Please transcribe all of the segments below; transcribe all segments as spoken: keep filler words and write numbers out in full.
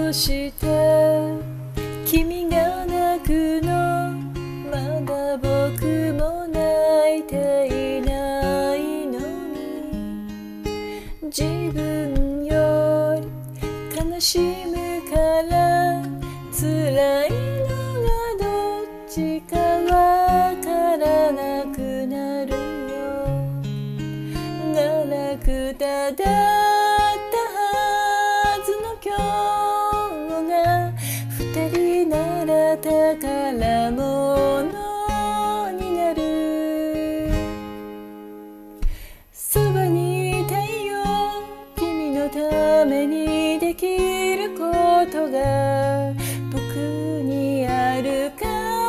うして君が泣くのまだ僕も泣いていないのに自分より悲しむから辛いのがどっちかわからなくなるよガラクタだったはずの今日が二人なら宝物になるそばにいたいよ君のためにできることが僕にあるか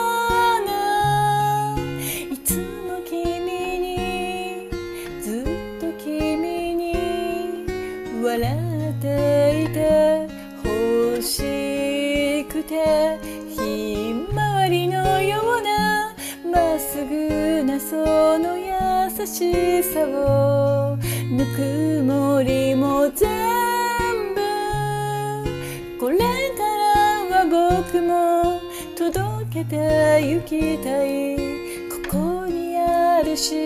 ないつも君にずっと君に笑っていて欲しくてひまわりのようなまっすぐなその優しさをぬくもりも全部これからは僕も届けてゆきたいここにある幸